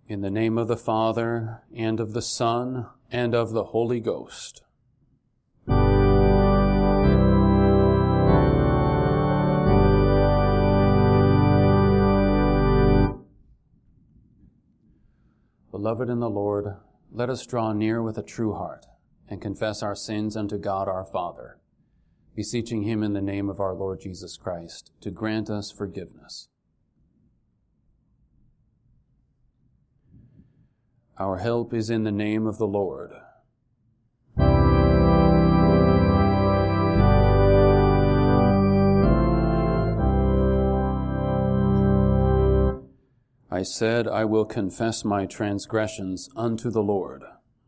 In the name of the Father, and of the Son, and of the Holy Ghost. Beloved in the Lord, let us draw near with a true heart and confess our sins unto God our Father, beseeching Him in the name of our Lord Jesus Christ to grant us forgiveness. Our help is in the name of the Lord. I said, I will confess my transgressions unto the Lord.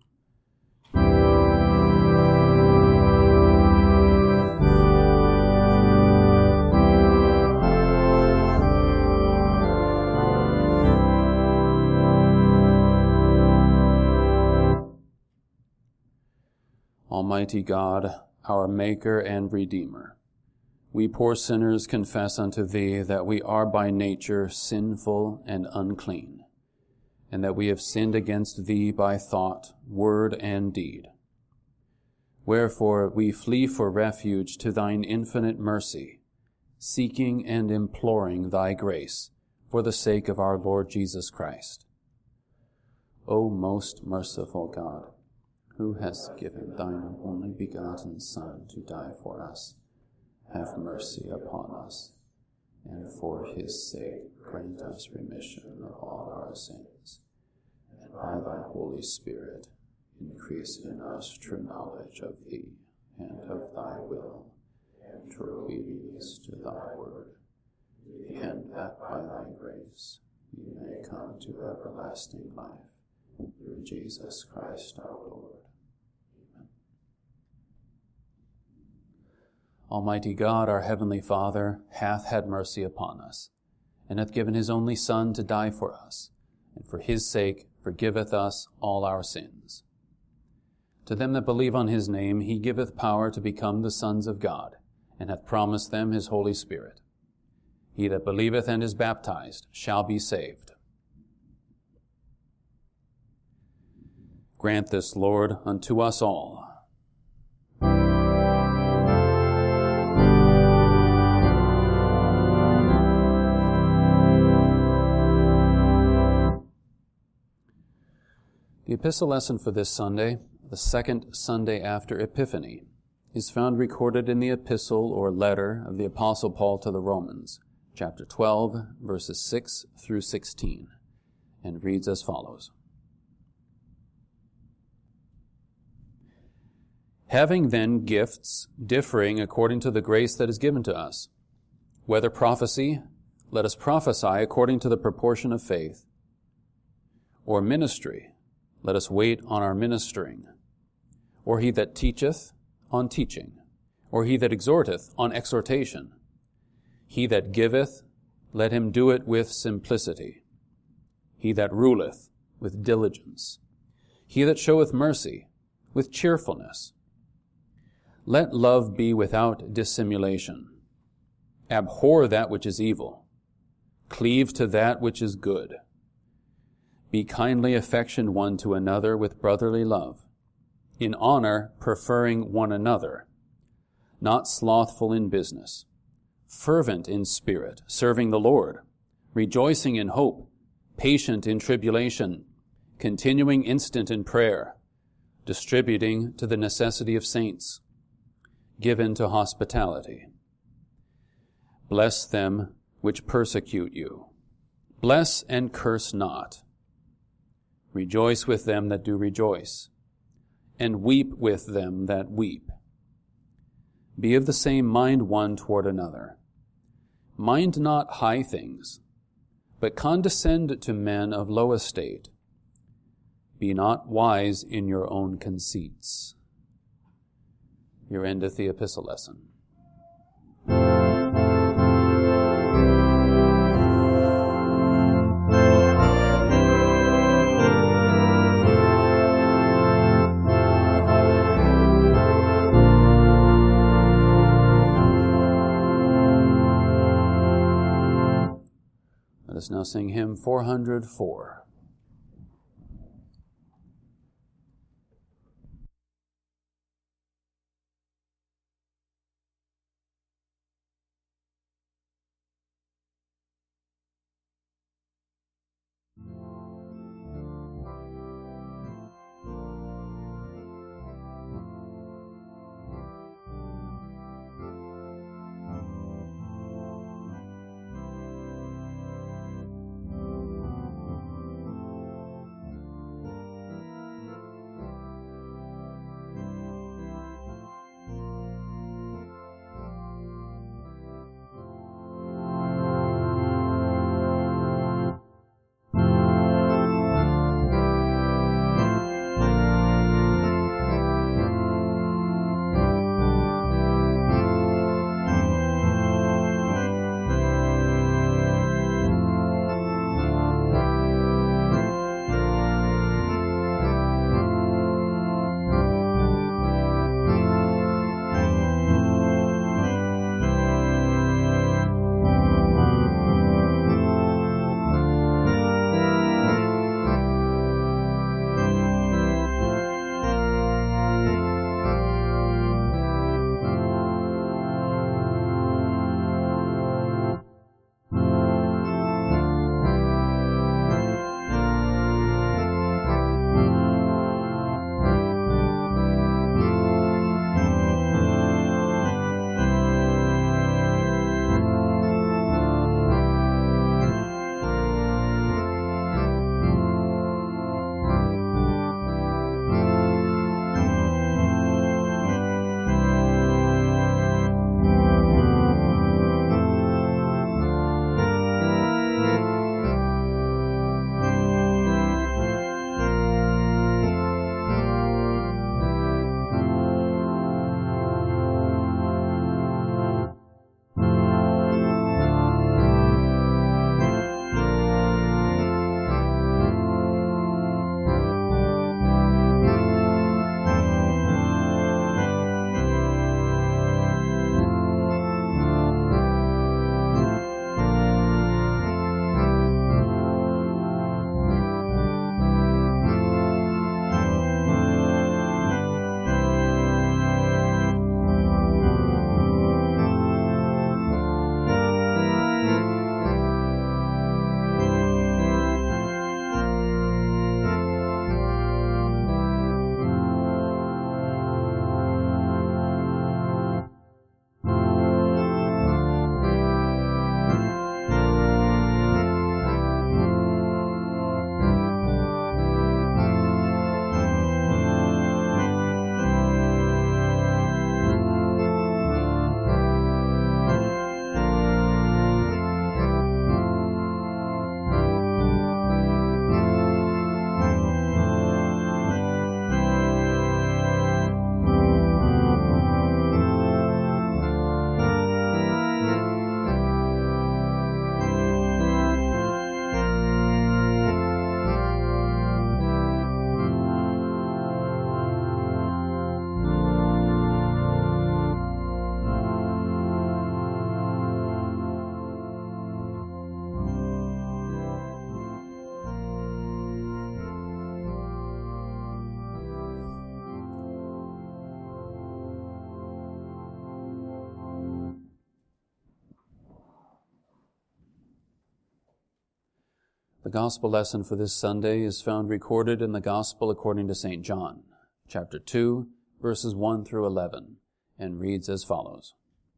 Almighty God, our Maker and Redeemer, we poor sinners confess unto Thee that we are by nature sinful and unclean, and that we have sinned against Thee by thought, word, and deed. Wherefore we flee for refuge to Thine infinite mercy, seeking and imploring Thy grace for the sake of our Lord Jesus Christ. O most merciful God, who hast given Thine only begotten Son to die for us, have mercy upon us, and for His sake grant us remission of all our sins, and by Thy Holy Spirit increase in us true knowledge of Thee and of Thy will, and true obedience to Thy word, and that by Thy grace we may come to everlasting life, through Jesus Christ our Lord. Almighty God, our heavenly Father, hath had mercy upon us, and hath given His only Son to die for us, and for His sake forgiveth us all our sins. To them that believe on His name He giveth power to become the sons of God, and hath promised them His Holy Spirit. He that believeth and is baptized shall be saved. Grant this, Lord, unto us all. The epistle lesson for this Sunday, the second Sunday after Epiphany, is found recorded in the epistle or letter of the Apostle Paul to the Romans, chapter 12, verses 6 through 16, and reads as follows. Having then gifts differing according to the grace that is given to us, whether prophecy, let us prophesy according to the proportion of faith, or ministry, let us wait on our ministering, or he that teacheth, on teaching, or he that exhorteth, on exhortation. He that giveth, let him do it with simplicity. He that ruleth, with diligence. He that showeth mercy, with cheerfulness. Let love be without dissimulation. Abhor that which is evil. Cleave to that which is good. Be kindly affectioned one to another with brotherly love, in honor preferring one another, not slothful in business, fervent in spirit, serving the Lord, rejoicing in hope, patient in tribulation, continuing instant in prayer, distributing to the necessity of saints, given to hospitality. Bless them which persecute you. Bless and curse not. Rejoice with them that do rejoice, and weep with them that weep. Be of the same mind one toward another. Mind not high things, but condescend to men of low estate. Be not wise in your own conceits. Here endeth the epistle lesson. Let us now sing hymn 404. The gospel lesson for this Sunday is found recorded in the Gospel according to St. John, chapter 2, verses 1 through 11, and reads as follows.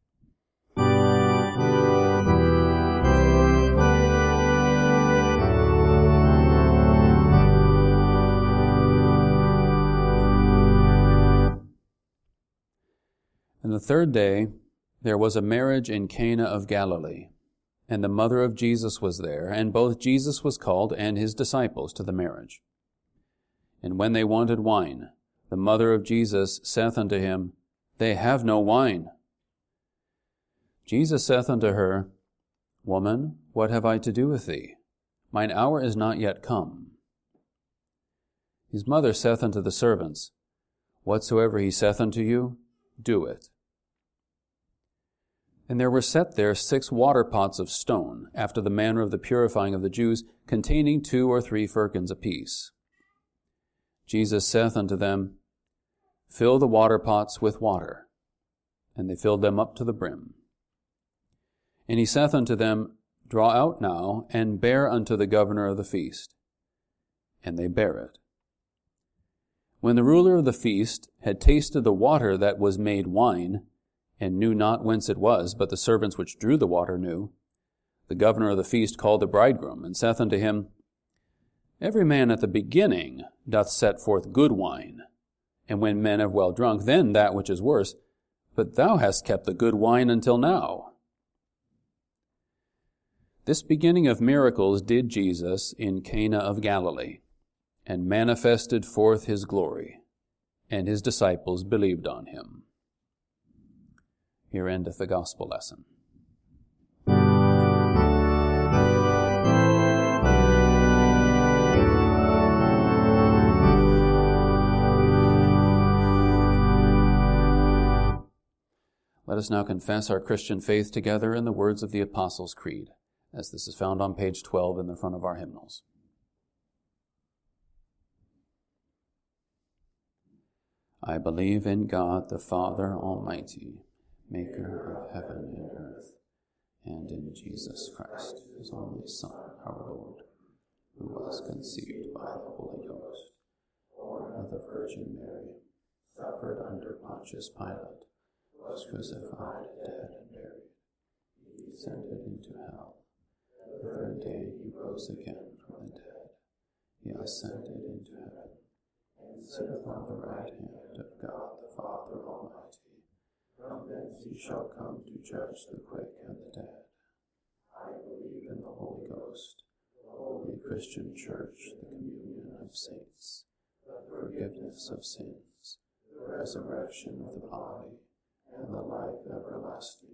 And the third day there was a marriage in Cana of Galilee, and the mother of Jesus was there, and both Jesus was called and his disciples to the marriage. And when they wanted wine, the mother of Jesus saith unto him, They have no wine. Jesus saith unto her, Woman, what have I to do with thee? Mine hour is not yet come. His mother saith unto the servants, Whatsoever he saith unto you, do it. And there were set there 6 water pots of stone, after the manner of the purifying of the Jews, containing 2 or 3 firkins apiece. Jesus saith unto them, Fill the water pots with water. And they filled them up to the brim. And he saith unto them, Draw out now, and bear unto the governor of the feast. And they bare it. When the ruler of the feast had tasted the water that was made wine, and knew not whence it was, but the servants which drew the water knew, the governor of the feast called the bridegroom, and saith unto him, Every man at the beginning doth set forth good wine, and when men have well drunk, then that which is worse, but thou hast kept the good wine until now. This beginning of miracles did Jesus in Cana of Galilee, and manifested forth his glory, and his disciples believed on him. Here endeth the gospel lesson. Let us now confess our Christian faith together in the words of the Apostles' Creed, as this is found on page 12 in the front of our hymnals. I believe in God the Father Almighty, maker of heaven and earth, and in Jesus Christ, his only Son, our Lord, who was conceived by the Holy Ghost, born of the Virgin Mary, suffered under Pontius Pilate, was crucified, dead, and buried. He descended into hell. The third day he rose again from the dead. He ascended into heaven, and sitteth on the right hand of God the Father Almighty. From thence he shall come to judge the quick and the dead. I believe in the Holy Ghost, the holy Christian Church, the communion of saints, the forgiveness of sins, the resurrection of the body, and the life everlasting.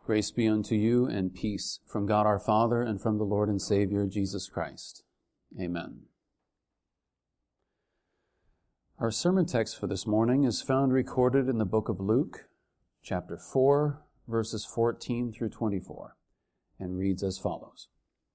Grace be unto you and peace from God our Father and from the Lord and Savior Jesus Christ. Amen. Our sermon text for this morning is found recorded in the book of Luke, chapter 4, verses 14 through 24, and reads as follows.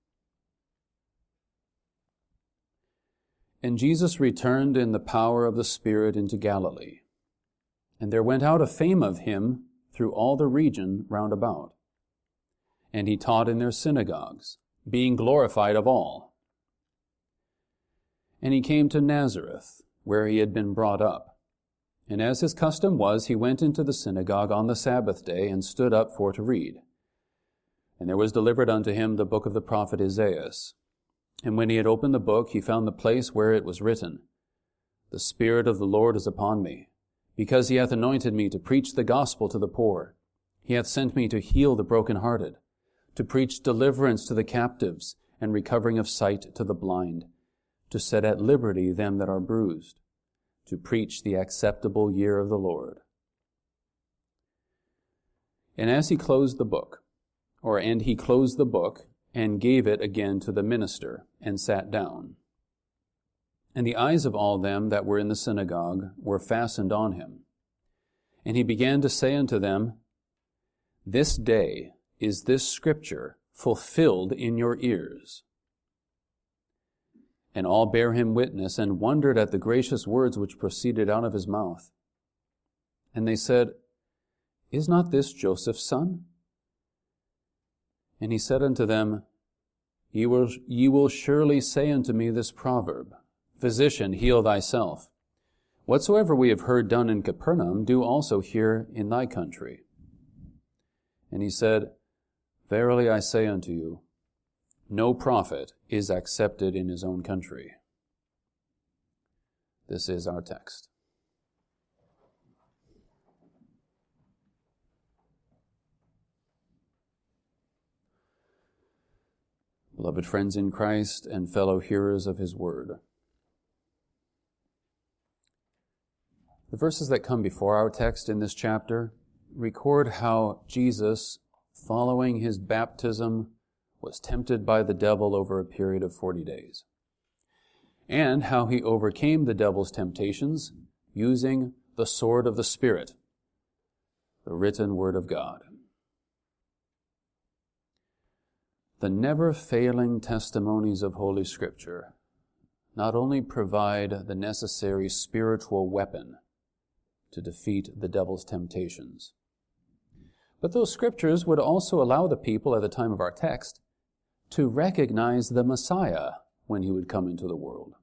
And Jesus returned in the power of the Spirit into Galilee, and there went out a fame of him through all the region round about. And he taught in their synagogues, being glorified of all. And he came to Nazareth, where he had been brought up. And as his custom was, he went into the synagogue on the Sabbath day, and stood up for to read. And there was delivered unto him the book of the prophet Isaiah. And when he had opened the book, he found the place where it was written, The Spirit of the Lord is upon me, because he hath anointed me to preach the gospel to the poor. He hath sent me to heal the brokenhearted, to preach deliverance to the captives, and recovering of sight to the blind, to set at liberty them that are bruised, to preach the acceptable year of the Lord. And as he closed the book, and gave it again to the minister, and sat down. And the eyes of all them that were in the synagogue were fastened on him. And he began to say unto them, This day is this scripture fulfilled in your ears. And all bare him witness, and wondered at the gracious words which proceeded out of his mouth. And they said, Is not this Joseph's son? And he said unto them, Ye will surely say unto me this proverb, Physician, heal thyself. Whatsoever we have heard done in Capernaum, do also here in thy country. And he said, Verily I say unto you, no prophet is accepted in his own country. This is our text. Beloved friends in Christ and fellow hearers of his word, the verses that come before our text in this chapter record how Jesus, following his baptism, was tempted by the devil over a period of 40 days, and how he overcame the devil's temptations using the sword of the Spirit, the written word of God. The never-failing testimonies of Holy Scripture not only provide the necessary spiritual weapon to defeat the devil's temptations, but those Scriptures would also allow the people at the time of our text to recognize the Messiah when he would come into the world.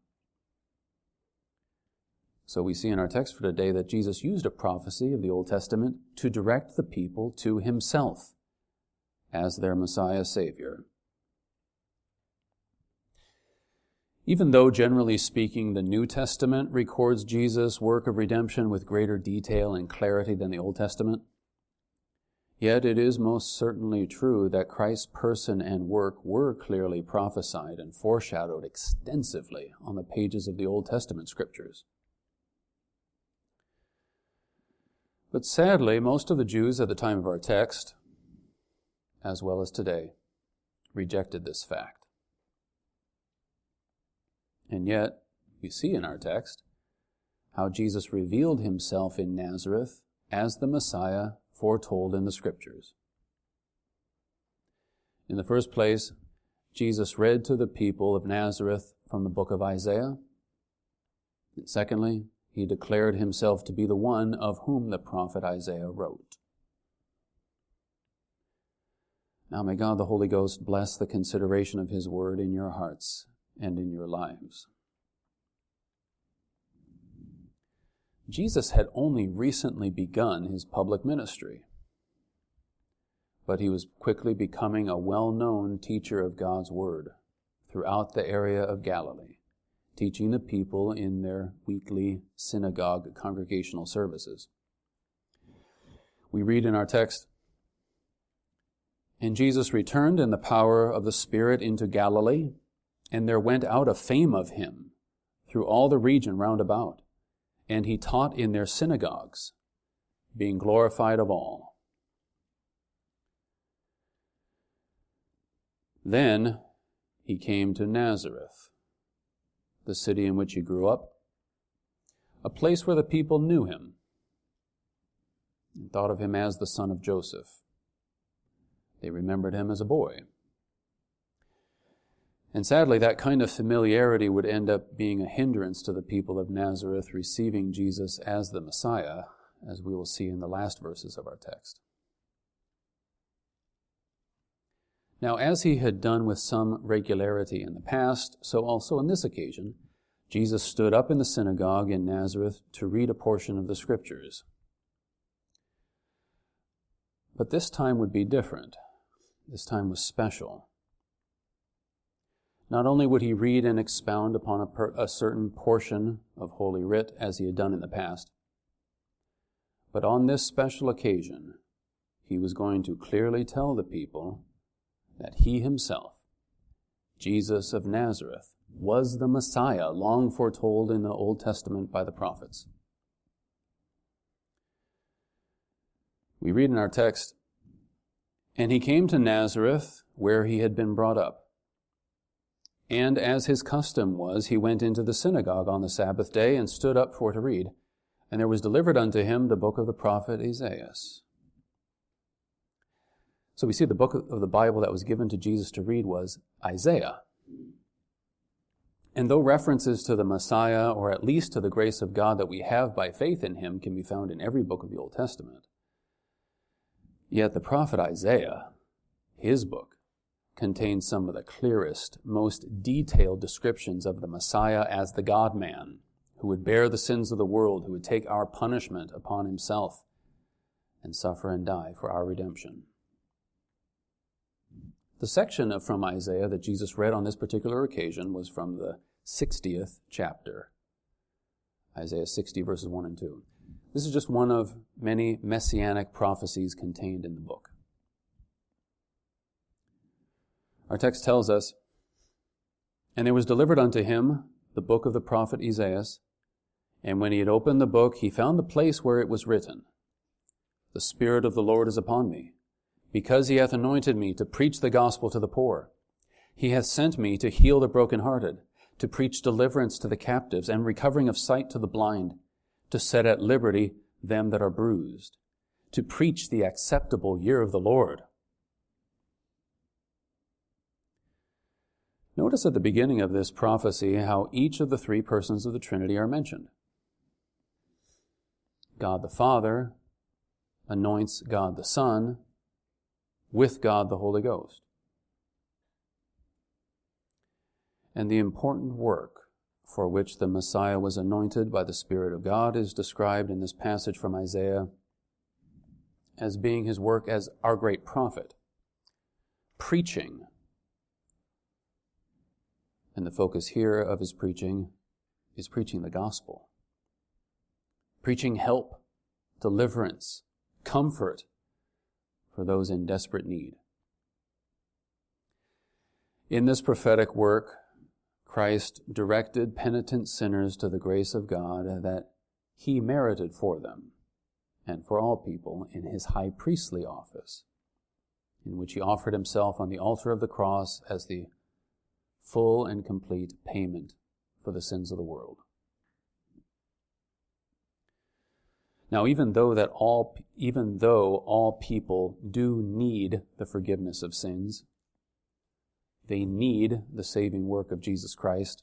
So we see in our text for today that Jesus used a prophecy of the Old Testament to direct the people to himself as their Messiah Savior. Even though, generally speaking, the New Testament records Jesus' work of redemption with greater detail and clarity than the Old Testament, yet it is most certainly true that Christ's person and work were clearly prophesied and foreshadowed extensively on the pages of the Old Testament Scriptures. But sadly, most of the Jews at the time of our text, as well as today, rejected this fact. And yet, we see in our text how Jesus revealed himself in Nazareth as the Messiah foretold in the Scriptures. In the first place, Jesus read to the people of Nazareth from the book of Isaiah. And secondly, he declared himself to be the one of whom the prophet Isaiah wrote. Now may God the Holy Ghost bless the consideration of his word in your hearts and in your lives. Jesus had only recently begun his public ministry, but he was quickly becoming a well-known teacher of God's word throughout the area of Galilee, teaching the people in their weekly synagogue congregational services. We read in our text, And Jesus returned in the power of the Spirit into Galilee, and there went out a fame of him through all the region round about. And he taught in their synagogues, being glorified of all. Then he came to Nazareth, the city in which he grew up, a place where the people knew him and thought of him as the son of Joseph. They remembered him as a boy. And sadly, that kind of familiarity would end up being a hindrance to the people of Nazareth receiving Jesus as the Messiah, as we will see in the last verses of our text. Now, as he had done with some regularity in the past, so also on this occasion, Jesus stood up in the synagogue in Nazareth to read a portion of the Scriptures. But this time would be different. This time was special. Not only would he read and expound upon a certain portion of Holy Writ as he had done in the past, but on this special occasion, he was going to clearly tell the people that he himself, Jesus of Nazareth, was the Messiah long foretold in the Old Testament by the prophets. We read in our text, "And he came to Nazareth, where he had been brought up. And as his custom was, he went into the synagogue on the Sabbath day and stood up for to read. And there was delivered unto him the book of the prophet Isaiah." So we see the book of the Bible that was given to Jesus to read was Isaiah. And though references to the Messiah, or at least to the grace of God that we have by faith in him, can be found in every book of the Old Testament, yet the prophet Isaiah, his book, contains some of the clearest, most detailed descriptions of the Messiah as the God-man, who would bear the sins of the world, who would take our punishment upon himself and suffer and die for our redemption. The section from Isaiah that Jesus read on this particular occasion was from the 60th chapter, Isaiah 60, verses 1 and 2. This is just one of many messianic prophecies contained in the book. Our text tells us, "And there was delivered unto him the book of the prophet Isaiah, and when he had opened the book, he found the place where it was written, The Spirit of the Lord is upon me, because he hath anointed me to preach the gospel to the poor. He hath sent me to heal the brokenhearted, to preach deliverance to the captives, and recovering of sight to the blind, to set at liberty them that are bruised, to preach the acceptable year of the Lord." Notice at the beginning of this prophecy how each of the three persons of the Trinity are mentioned. God the Father anoints God the Son with God the Holy Ghost. And the important work for which the Messiah was anointed by the Spirit of God is described in this passage from Isaiah as being his work as our great prophet, preaching. And the focus here of his preaching is preaching the gospel. Preaching help, deliverance, comfort for those in desperate need. In this prophetic work, Christ directed penitent sinners to the grace of God that he merited for them and for all people in his high priestly office, in which he offered himself on the altar of the cross as the full and complete payment for the sins of the world. Now, even though all people do need the forgiveness of sins, they need the saving work of Jesus Christ,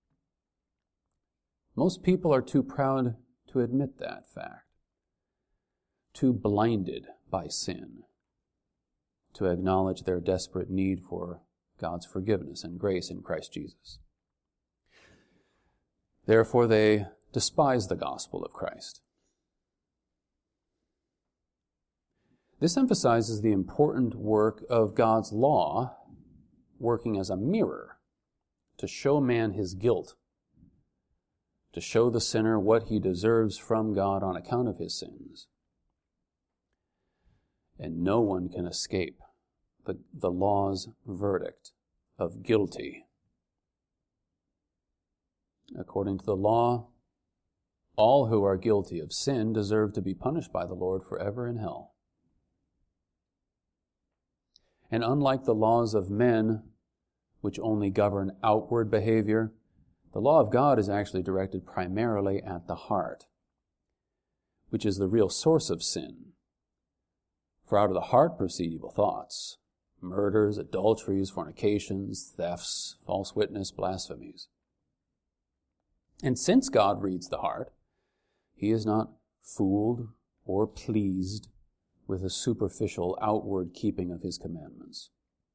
most people are too proud to admit that fact, too blinded by sin to acknowledge their desperate need for God's forgiveness and grace in Christ Jesus. Therefore, they despise the gospel of Christ. This emphasizes the important work of God's law working as a mirror to show man his guilt, to show the sinner what he deserves from God on account of his sins. And no one can escape the law's verdict of guilty. According to the law, all who are guilty of sin deserve to be punished by the Lord forever in hell. And unlike the laws of men which only govern outward behavior. The law of God is actually directed primarily at the heart, which is the real source of sin. For out of the heart proceed evil thoughts, murders, adulteries, fornications, thefts, false witness, blasphemies. And since God reads the heart, he is not fooled or pleased with a superficial outward keeping of his commandments.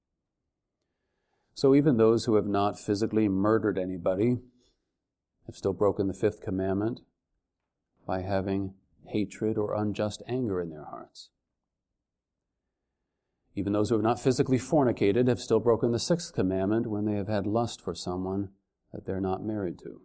So even those who have not physically murdered anybody have still broken the fifth commandment by having hatred or unjust anger in their hearts. Even those who have not physically fornicated have still broken the sixth commandment when they have had lust for someone that they're not married to.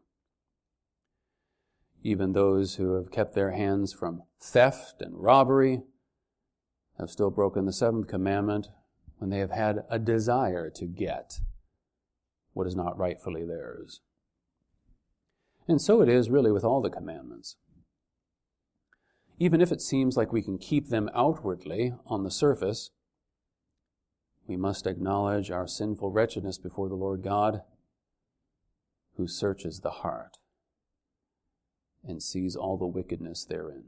Even those who have kept their hands from theft and robbery have still broken the seventh commandment when they have had a desire to get what is not rightfully theirs. And so it is really with all the commandments. Even if it seems like we can keep them outwardly on the surface, we must acknowledge our sinful wretchedness before the Lord God, who searches the heart and sees all the wickedness therein.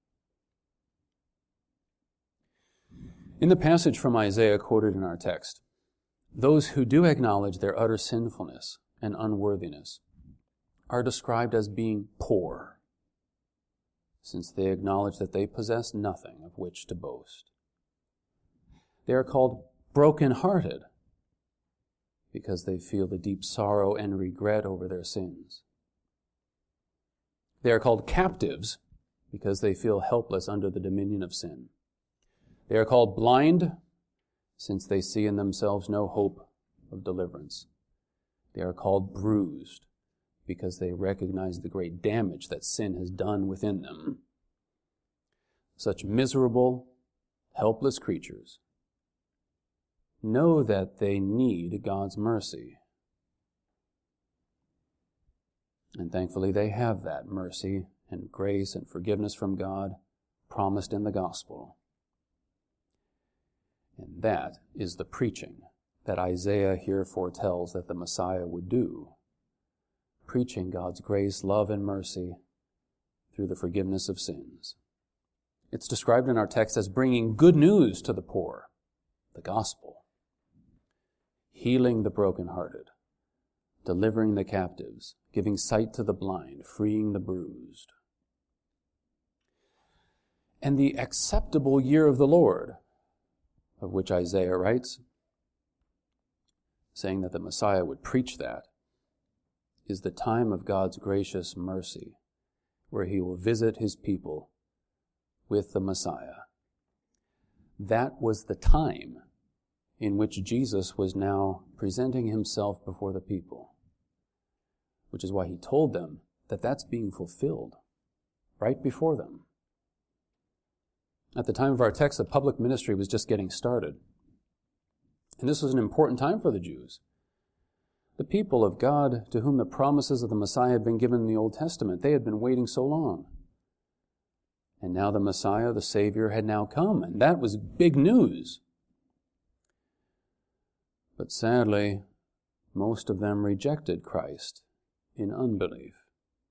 In the passage from Isaiah quoted in our text, those who do acknowledge their utter sinfulness and unworthiness are described as being poor, since they acknowledge that they possess nothing of which to boast. They are called broken-hearted because they feel the deep sorrow and regret over their sins. They are called captives because they feel helpless under the dominion of sin. They are called blind since they see in themselves no hope of deliverance. They are called bruised because they recognize the great damage that sin has done within them. Such miserable, helpless creatures know that they need God's mercy. And thankfully they have that mercy and grace and forgiveness from God promised in the gospel. And that is the preaching that Isaiah here foretells that the Messiah would do. Preaching God's grace, love, and mercy through the forgiveness of sins. It's described in our text as bringing good news to the poor, the gospel, healing the brokenhearted, delivering the captives, giving sight to the blind, freeing the bruised. And the acceptable year of the Lord, of which Isaiah writes, saying that the Messiah would preach that, is the time of God's gracious mercy, where he will visit his people with the Messiah. That was the time in which Jesus was now presenting himself before the people, which is why he told them that that's being fulfilled right before them. At the time of our text, the public ministry was just getting started. And this was an important time for the Jews. The people of God to whom the promises of the Messiah had been given in the Old Testament, they had been waiting so long. And now the Messiah, the Savior, had now come, and that was big news. But sadly, most of them rejected Christ in unbelief.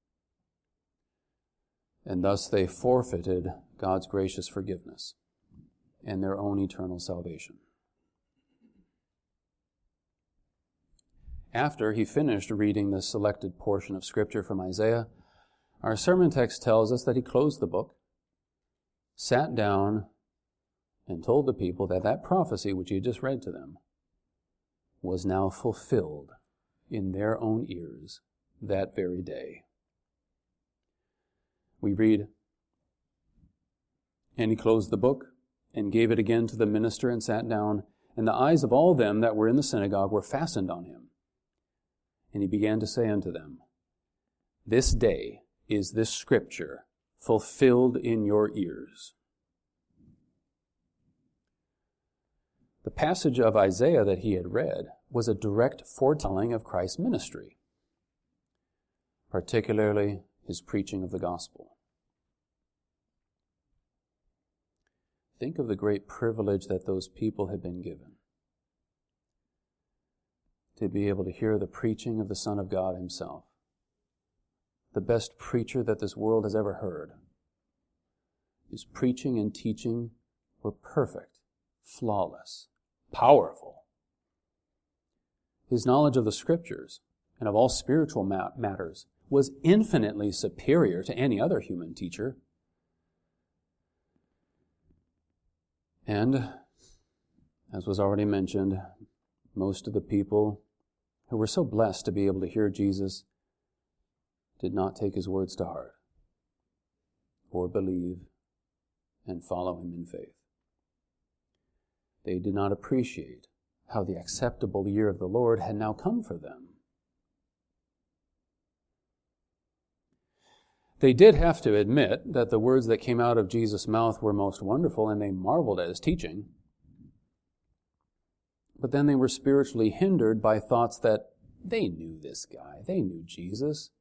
And thus they forfeited God's gracious forgiveness and their own eternal salvation. After he finished reading the selected portion of Scripture from Isaiah, our sermon text tells us that he closed the book, sat down, and told the people that that prophecy which he had just read to them was now fulfilled in their own ears that very day. We read, "And he closed the book, and gave it again to the minister, and sat down, and the eyes of all them that were in the synagogue were fastened on him. And he began to say unto them, This day is this Scripture fulfilled in your ears." The passage of Isaiah that he had read was a direct foretelling of Christ's ministry, particularly his preaching of the gospel. Think of the great privilege that those people had been given to be able to hear the preaching of the Son of God himself. The best preacher that this world has ever heard. His preaching and teaching were perfect, flawless, powerful. His knowledge of the Scriptures and of all spiritual matters was infinitely superior to any other human teacher. And, as was already mentioned, most of the people who were so blessed to be able to hear Jesus did not take his words to heart or believe and follow him in faith. They did not appreciate how the acceptable year of the Lord had now come for them. They did have to admit that the words that came out of Jesus' mouth were most wonderful, and they marveled at his teaching. But then they were spiritually hindered by thoughts that they knew this guy, they knew Jesus.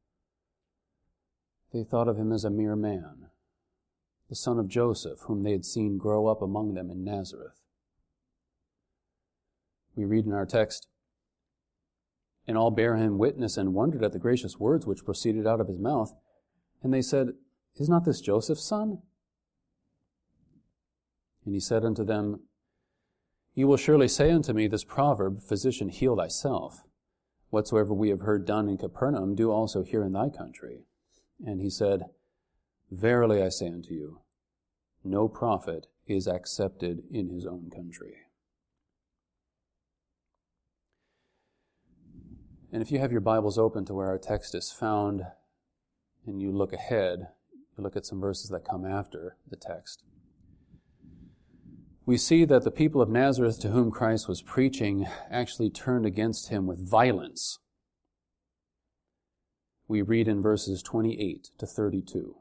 They thought of him as a mere man, the son of Joseph, whom they had seen grow up among them in Nazareth. We read in our text, "And all bare him witness and wondered at the gracious words which proceeded out of his mouth. And they said, Is not this Joseph's son? And he said unto them, Ye will surely say unto me this proverb, Physician, heal thyself. Whatsoever we have heard done in Capernaum, do also here in thy country. And he said, Verily I say unto you, no prophet is accepted in his own country. And if you have your Bibles open to where our text is found, and you look ahead, you look at some verses that come after the text, we see that the people of Nazareth to whom Christ was preaching actually turned against him with violence. We read in verses 28 to 32.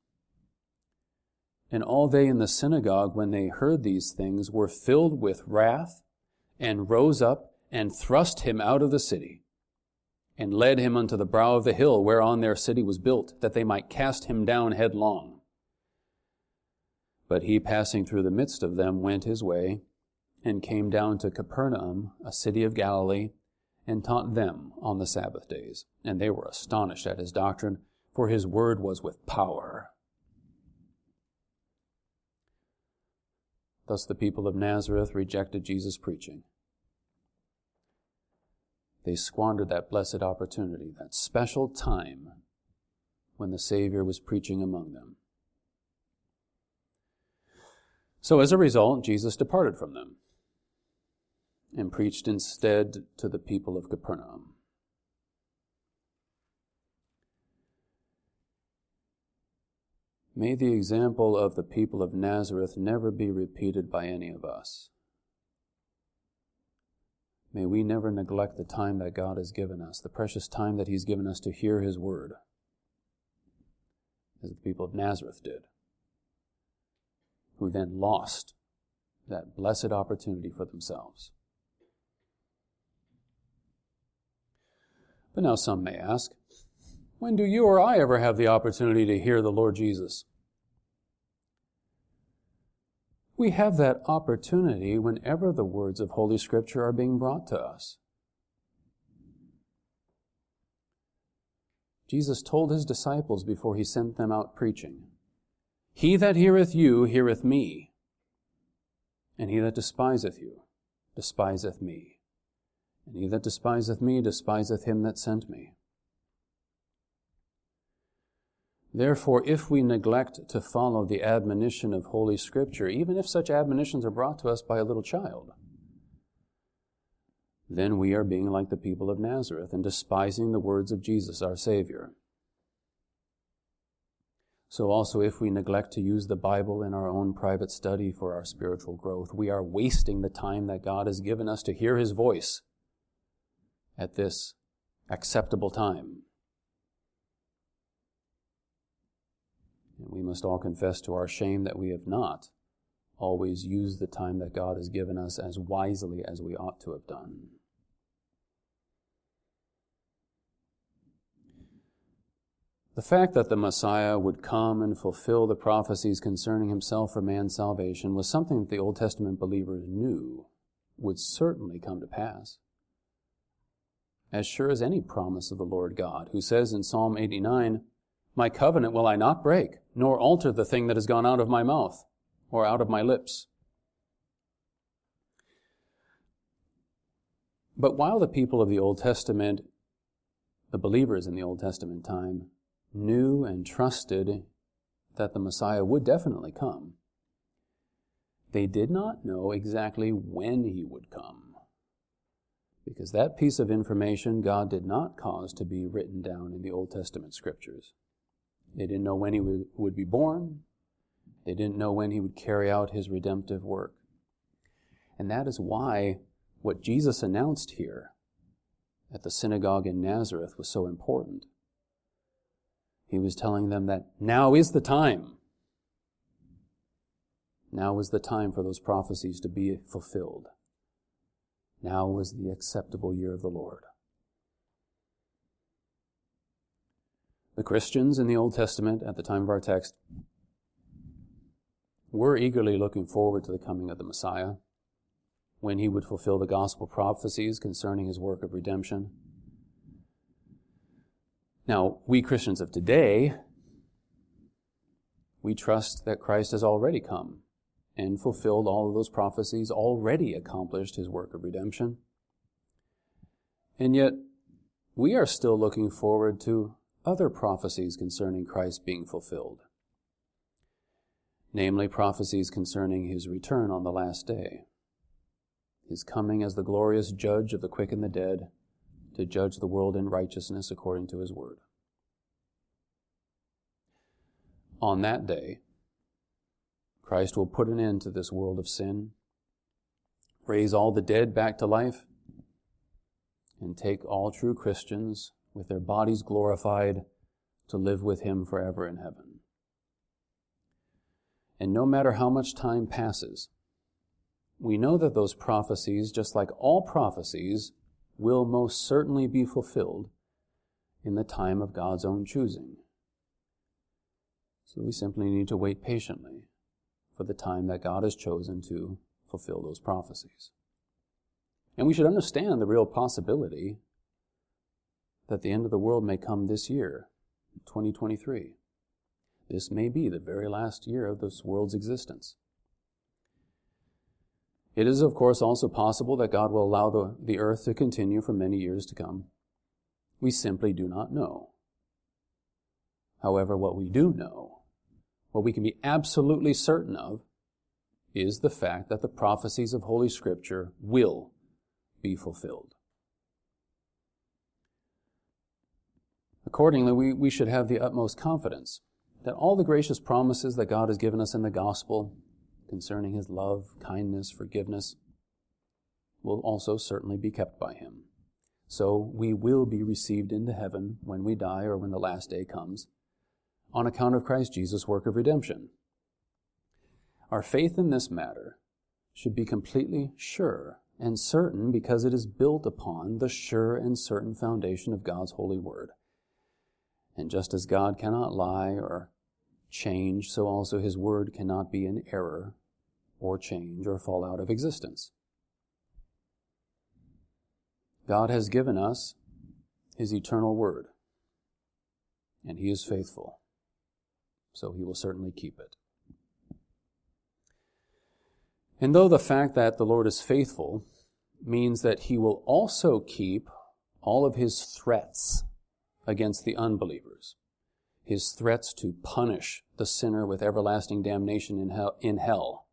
And all they in the synagogue, when they heard these things, were filled with wrath, and rose up, and thrust him out of the city, and led him unto the brow of the hill whereon their city was built, that they might cast him down headlong. But he, passing through the midst of them, went his way, and came down to Capernaum, a city of Galilee, and taught them on the Sabbath days. And they were astonished at his doctrine, for his word was with power. Thus the people of Nazareth rejected Jesus' preaching. They squandered that blessed opportunity, that special time when the Savior was preaching among them. So as a result, Jesus departed from them and preached instead to the people of Capernaum. May the example of the people of Nazareth never be repeated by any of us. May we never neglect the time that God has given us, the precious time that he's given us to hear his word, as the people of Nazareth did, who then lost that blessed opportunity for themselves. But now some may ask, when do you or I ever have the opportunity to hear the Lord Jesus? We have that opportunity whenever the words of Holy Scripture are being brought to us. Jesus told his disciples before he sent them out preaching, He that heareth you heareth me, and he that despiseth you despiseth me, and he that despiseth me despiseth him that sent me. Therefore, if we neglect to follow the admonition of Holy Scripture, even if such admonitions are brought to us by a little child, then we are being like the people of Nazareth and despising the words of Jesus, our Savior. So also, if we neglect to use the Bible in our own private study for our spiritual growth, we are wasting the time that God has given us to hear his voice at this acceptable time. And we must all confess to our shame that we have not always used the time that God has given us as wisely as we ought to have done. The fact that the Messiah would come and fulfill the prophecies concerning himself for man's salvation was something that the Old Testament believers knew would certainly come to pass. as sure as any promise of the Lord God, who says in Psalm 89, "My covenant will I not break, nor alter the thing that has gone out of my mouth, or out of my lips." But while the people of the Old Testament, the believers in the Old Testament time, knew and trusted that the Messiah would definitely come, they did not know exactly when he would come, because that piece of information God did not cause to be written down in the Old Testament scriptures. They didn't know when he would be born. They didn't know when he would carry out his redemptive work. And that is why what Jesus announced here at the synagogue in Nazareth was so important. He was telling them that now is the time. Now is the time for those prophecies to be fulfilled. Now was the acceptable year of the Lord. The Christians in the Old Testament at the time of our text were eagerly looking forward to the coming of the Messiah, when he would fulfill the gospel prophecies concerning his work of redemption. Now, we Christians of today, we trust that Christ has already come and fulfilled all of those prophecies, already accomplished his work of redemption. And yet, we are still looking forward to other prophecies concerning Christ being fulfilled, namely prophecies concerning his return on the last day, his coming as the glorious judge of the quick and the dead, to judge the world in righteousness according to his word. On that day, Christ will put an end to this world of sin, raise all the dead back to life, and take all true Christians with their bodies glorified to live with him forever in heaven. And no matter how much time passes, we know that those prophecies, just like all prophecies, will most certainly be fulfilled in the time of God's own choosing. So we simply need to wait patiently for the time that God has chosen to fulfill those prophecies. And we should understand the real possibility that the end of the world may come this year, 2023. This may be the very last year of this world's existence. It is, of course, also possible that God will allow the earth to continue for many years to come. We simply do not know. However, what we do know, what we can be absolutely certain of, is the fact that the prophecies of Holy Scripture will be fulfilled. Accordingly, we should have the utmost confidence that all the gracious promises that God has given us in the gospel concerning his love, kindness, forgiveness, will also certainly be kept by him. So we will be received into heaven when we die or when the last day comes, on account of Christ Jesus' work of redemption. Our faith in this matter should be completely sure and certain because it is built upon the sure and certain foundation of God's holy word. And just as God cannot lie or change, so also his word cannot be in error or change or fall out of existence. God has given us his eternal word, and he is faithful, so he will certainly keep it. And though the fact that the Lord is faithful means that he will also keep all of his threats against the unbelievers, his threats to punish the sinner with everlasting damnation in hell,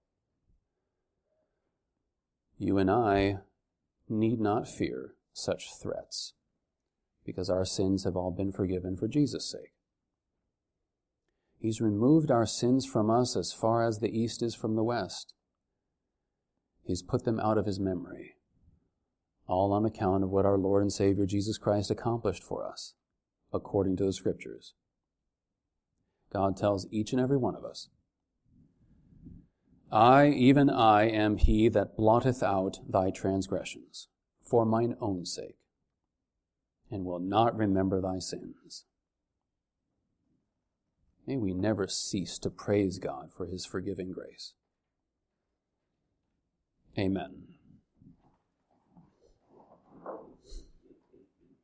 you and I need not fear such threats, because our sins have all been forgiven for Jesus' sake. He's removed our sins from us as far as the east is from the west. He's put them out of his memory, all on account of what our Lord and Savior Jesus Christ accomplished for us, according to the Scriptures. God tells each and every one of us, I, even I, am he that blotteth out thy transgressions for mine own sake, and will not remember thy sins. May we never cease to praise God for his forgiving grace. Amen.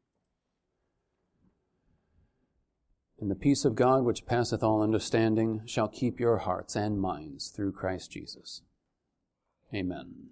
And the peace of God, which passeth all understanding, shall keep your hearts and minds through Christ Jesus. Amen.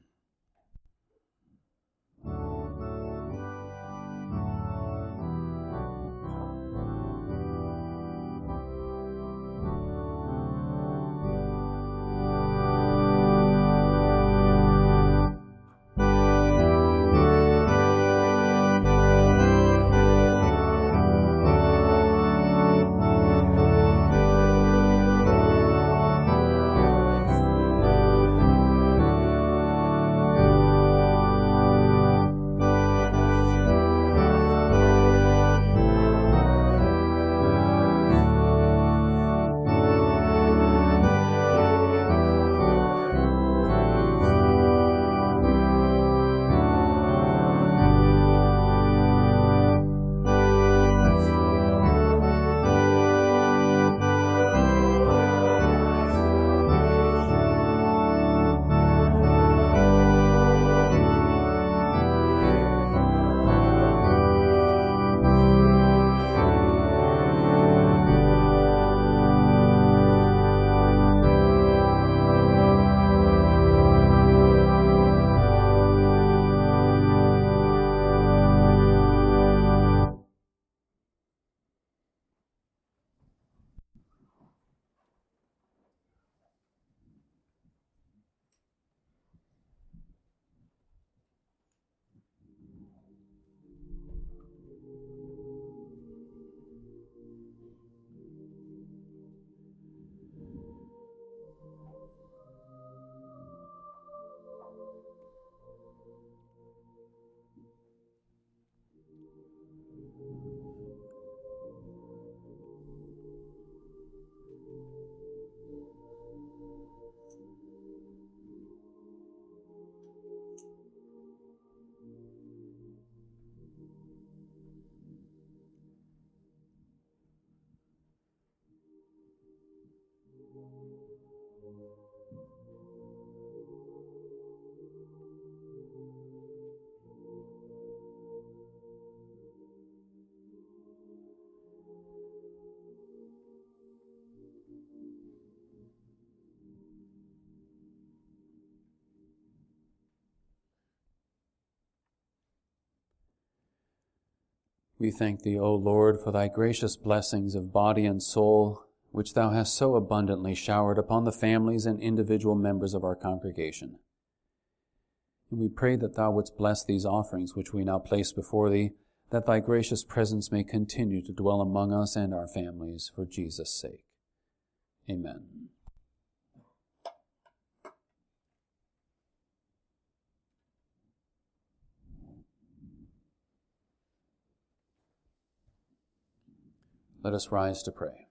We thank thee, O Lord, for thy gracious blessings of body and soul, which thou hast so abundantly showered upon the families and individual members of our congregation. And we pray that thou wouldst bless these offerings which we now place before thee, that thy gracious presence may continue to dwell among us and our families for Jesus' sake. Amen. Let us rise to pray.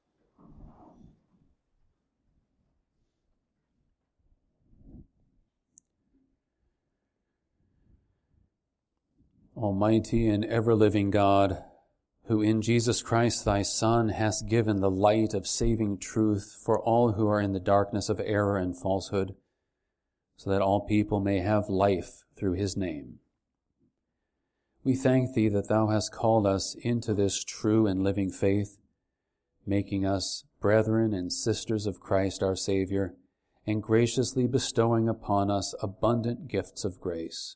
Almighty and ever-living God, who in Jesus Christ thy Son hast given the light of saving truth for all who are in the darkness of error and falsehood, so that all people may have life through his name. We thank thee that thou hast called us into this true and living faith, making us brethren and sisters of Christ our Savior, and graciously bestowing upon us abundant gifts of grace.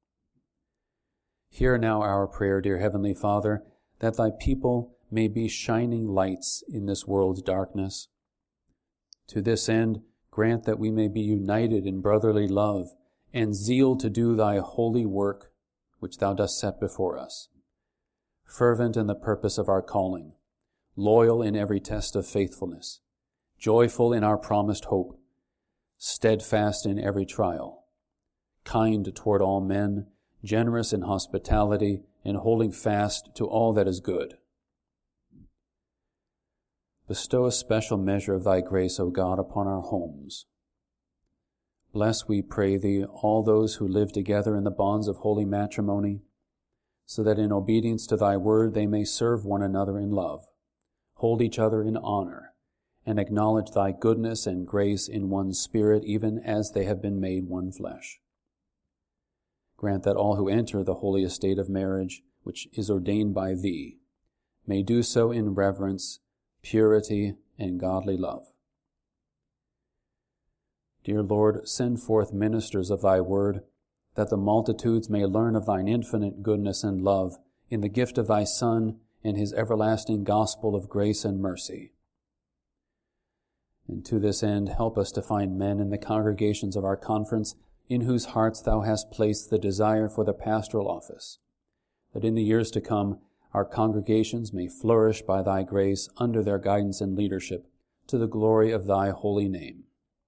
Hear now our prayer, dear Heavenly Father, that thy people may be shining lights in this world's darkness. To this end, grant that we may be united in brotherly love and zeal to do thy holy work, which thou dost set before us. Fervent in the purpose of our calling, loyal in every test of faithfulness, joyful in our promised hope, steadfast in every trial, kind toward all men, generous in hospitality, and holding fast to all that is good. Bestow a special measure of thy grace, O God, upon our homes. Bless, we pray thee, all those who live together in the bonds of holy matrimony, so that in obedience to thy word they may serve one another in love, hold each other in honor, and acknowledge thy goodness and grace in one spirit, even as they have been made one flesh. Grant that all who enter the holy estate of marriage, which is ordained by thee, may do so in reverence, purity, and godly love. Dear Lord, send forth ministers of thy word, that the multitudes may learn of thine infinite goodness and love in the gift of thy Son and his everlasting gospel of grace and mercy. And to this end, help us to find men in the congregations of our conference in whose hearts thou hast placed the desire for the pastoral office, that in the years to come our congregations may flourish by thy grace under their guidance and leadership, to the glory of thy holy name.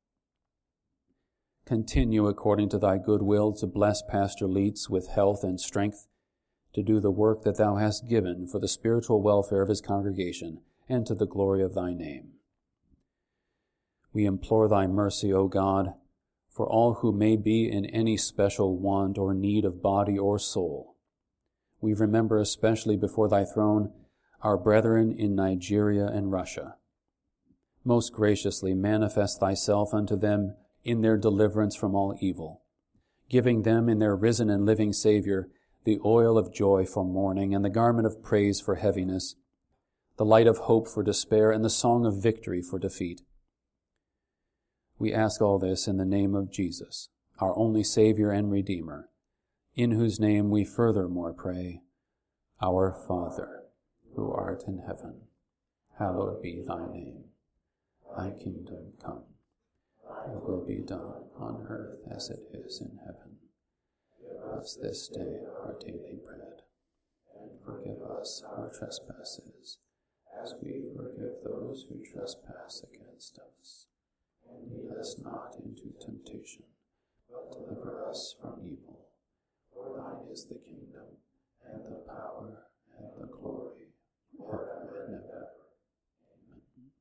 Continue according to thy good will to bless Pastor Leitz with health and strength to do the work that thou hast given for the spiritual welfare of his congregation and to the glory of thy name. We implore thy mercy, O God, for all who may be in any special want or need of body or soul. We remember especially before thy throne our brethren in Nigeria and Russia. Most graciously manifest thyself unto them in their deliverance from all evil, giving them in their risen and living Savior the oil of joy for mourning and the garment of praise for heaviness, the light of hope for despair and the song of victory for defeat. We ask all this in the name of Jesus, our only Savior and Redeemer, in whose name we furthermore pray, Our Father, who art in heaven, hallowed be thy name. Thy kingdom come. Thy will be done on earth as it is in heaven. Give us this day our daily bread, and forgive us our trespasses, as we forgive those who trespass against us. And lead us not into temptation, but deliver us from evil. For thine is the kingdom, and the power, and the glory, forever and ever. Amen.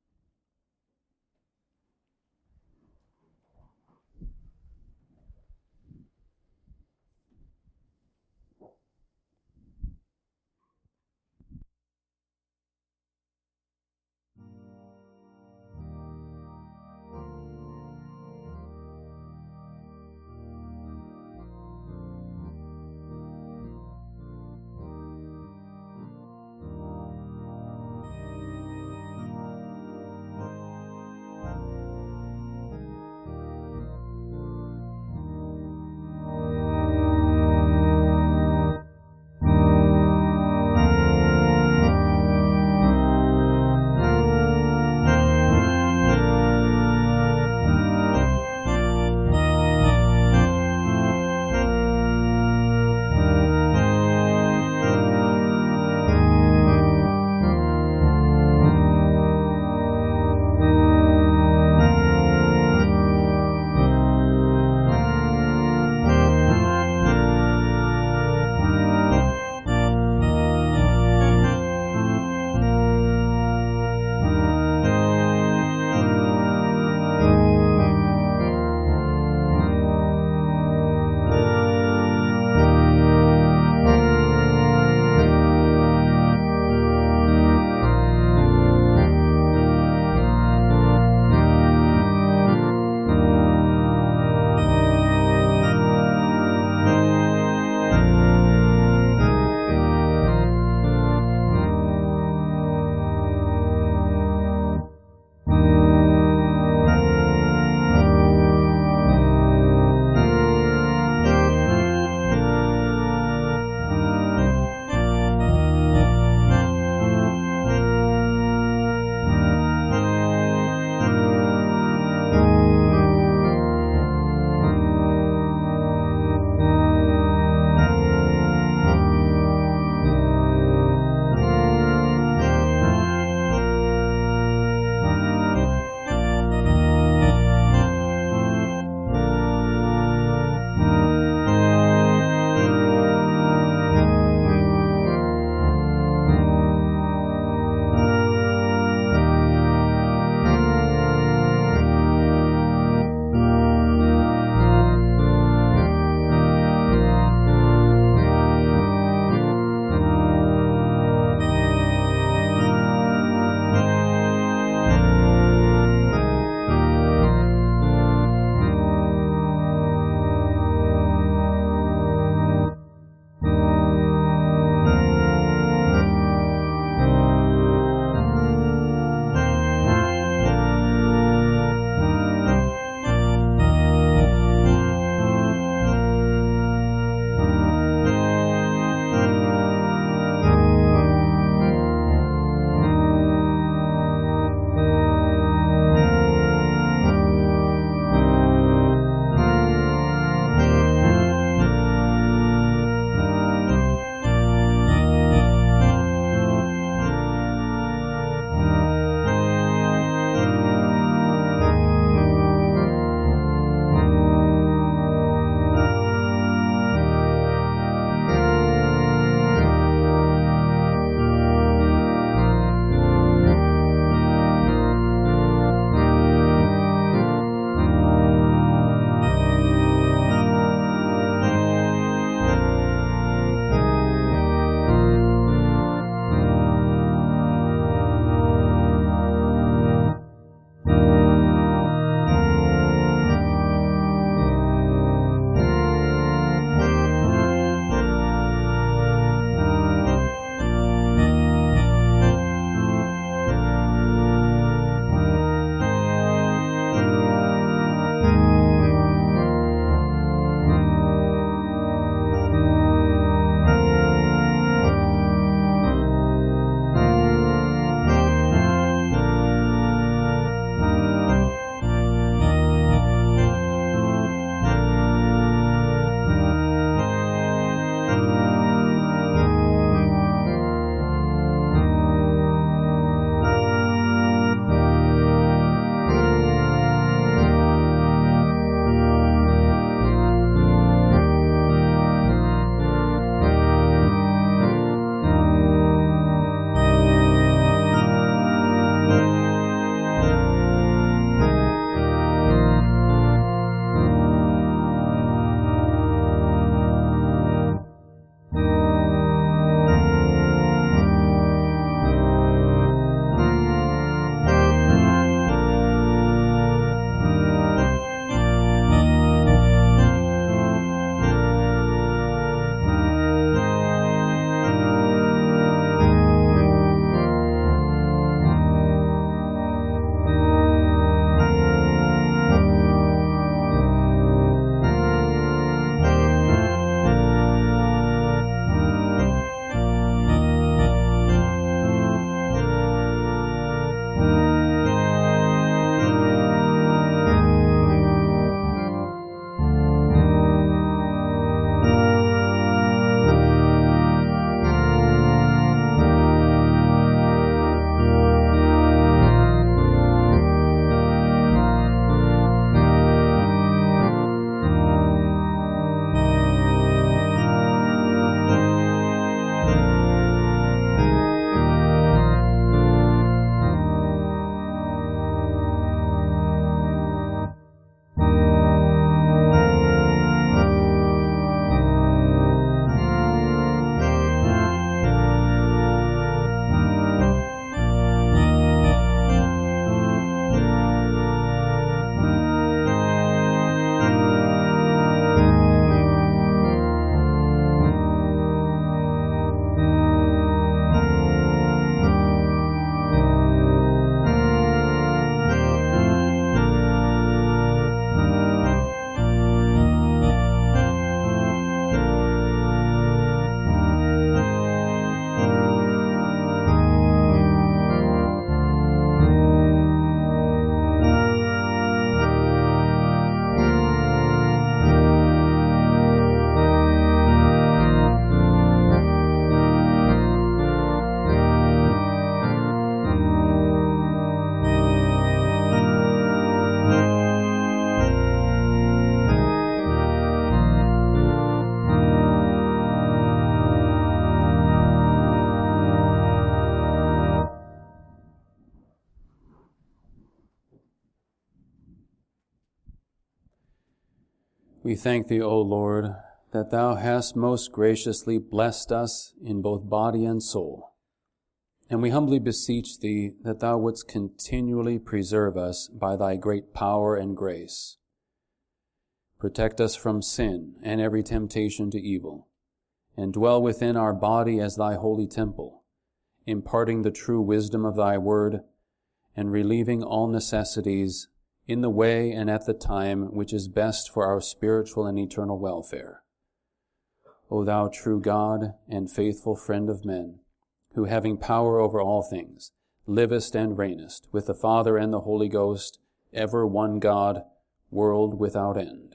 We thank thee, O Lord, that thou hast most graciously blessed us in both body and soul. And we humbly beseech thee that thou wouldst continually preserve us by thy great power and grace. Protect us from sin and every temptation to evil, and dwell within our body as thy holy temple, imparting the true wisdom of thy word, and relieving all necessities in the way and at the time which is best for our spiritual and eternal welfare. O thou true God and faithful friend of men, who having power over all things, livest and reignest with the Father and the Holy Ghost, ever one God, world without end.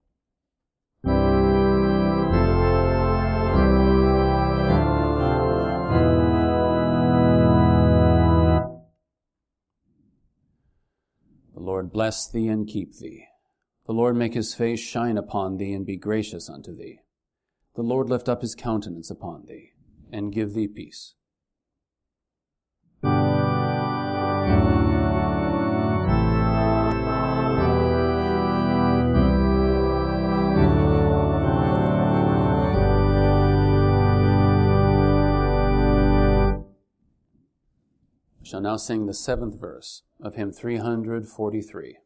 The Lord bless thee and keep thee. The Lord make his face shine upon thee and be gracious unto thee. The Lord lift up his countenance upon thee and give thee peace. We shall now sing the 7th verse of hymn 343.